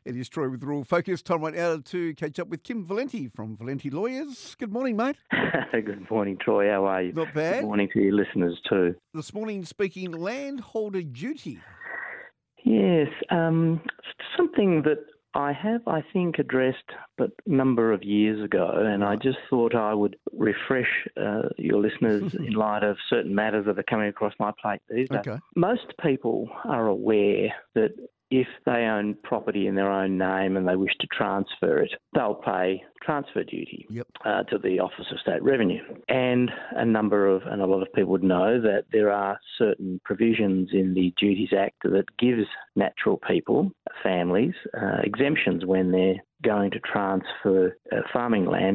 It is Troy with Rural Focus. Time right now to catch up with Kim Valenti from Valenti Lawyers. Good morning, mate. Good morning, Troy. How are you? Not bad. Good morning to your listeners too. This morning speaking landholder duty. Yes, something that I have, I think, addressed a number of years ago, and I just thought I would refresh your listeners in light of certain matters that are coming across my plate these days. Okay. Most people are aware that if they own property in their own name and they wish to transfer it, they'll pay transfer duty to the Office of State Revenue. And a lot of people would know that there are certain provisions in the Duties Act that gives natural people, families, exemptions when they're going to transfer farming land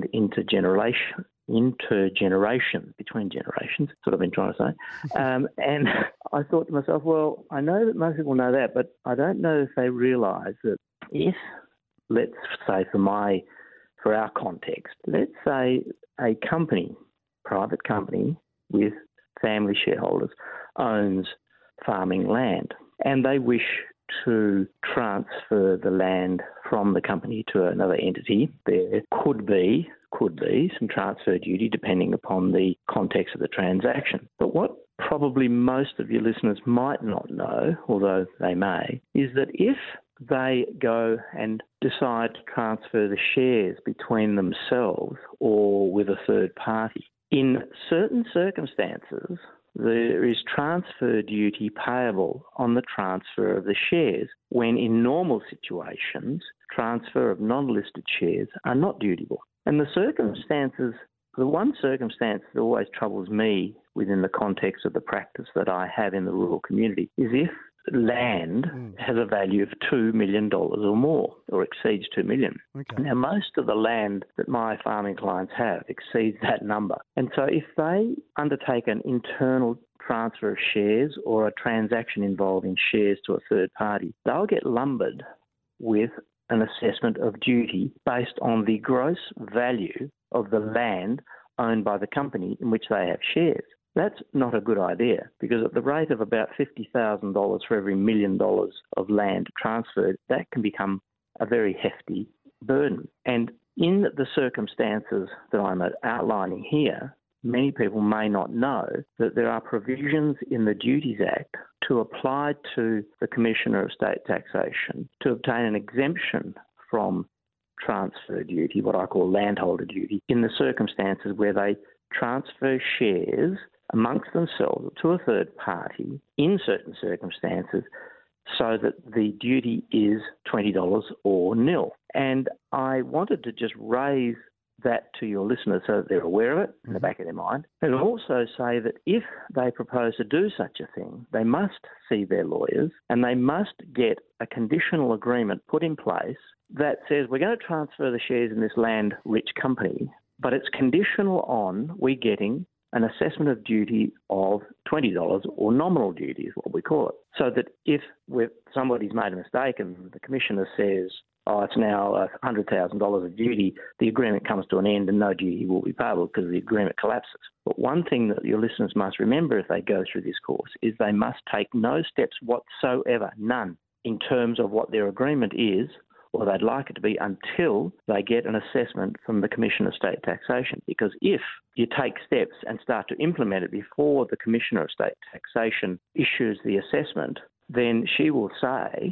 between generations, that's what I've been trying to say. And I thought to myself, well, I know that most people know that, but I don't know if they realise that if, let's say for our context, let's say a private company with family shareholders owns farming land and they wish to transfer the land from the company to another entity, there could be some transfer duty depending upon the context of the transaction. But what probably most of your listeners might not know, although they may, is that if they go and decide to transfer the shares between themselves or with a third party, in certain circumstances, there is transfer duty payable on the transfer of the shares, when in normal situations, transfer of non-listed shares are not dutiable. And the one circumstance that always troubles me within the context of the practice that I have in the rural community is if land has a value of $2 million or more, or exceeds $2 million. Okay. Now, most of the land that my farming clients have exceeds that number. And so if they undertake an internal transfer of shares or a transaction involving shares to a third party, they'll get lumbered with an assessment of duty based on the gross value of the land owned by the company in which they have shares. That's not a good idea, because at the rate of about $50,000 for every $1 million of land transferred, that can become a very hefty burden. And in the circumstances that I'm outlining here, many people may not know that there are provisions in the Duties Act to apply to the Commissioner of State Taxation to obtain an exemption from transfer duty, what I call landholder duty, in the circumstances where they transfer shares amongst themselves to a third party in certain circumstances, so that the duty is $20 or nil. And I wanted to just raise that to your listeners so that they're aware of it in the back of their mind, and also say that if they propose to do such a thing, they must see their lawyers and they must get a conditional agreement put in place that says we're going to transfer the shares in this land-rich company, but it's conditional on we getting an assessment of duty of $20 or nominal duty is what we call it. So that if somebody's made a mistake and the Commissioner says, it's now $100,000 of duty, the agreement comes to an end and no duty will be payable because the agreement collapses. But one thing that your listeners must remember if they go through this course is they must take no steps whatsoever, none, in terms of what their agreement is or they'd like it to be, until they get an assessment from the Commissioner of State Taxation. Because if you take steps and start to implement it before the Commissioner of State Taxation issues the assessment, then she will say,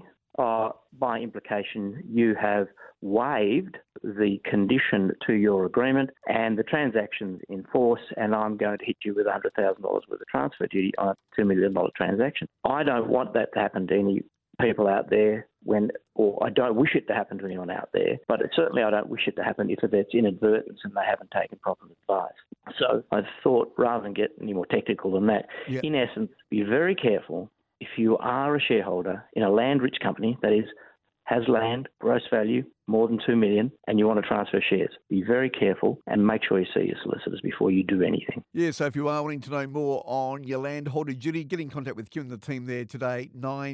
by implication, you have waived the condition to your agreement and the transaction's in force, and I'm going to hit you with $100,000 worth of transfer duty on a $2 million transaction. I don't want that to happen to any people out there or I don't wish it to happen to anyone out there, but certainly I don't wish it to happen if it's inadvertence and they haven't taken proper advice. So I thought, rather than get any more technical than that, in essence, be very careful if you are a shareholder in a land-rich company, that is, has land, gross value, more than $2 million, and you want to transfer shares. Be very careful and make sure you see your solicitors before you do anything. Yeah, so if you are wanting to know more on your landholder duty, get in contact with Kim and the team there today,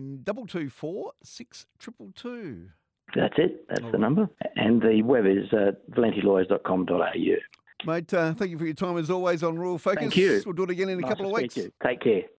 9224 6222. That's it. That's the number. And the web is valentilawyers.com.au. Mate, thank you for your time as always on Rural Focus. Thank you. We'll do it again in a couple of weeks. Take care.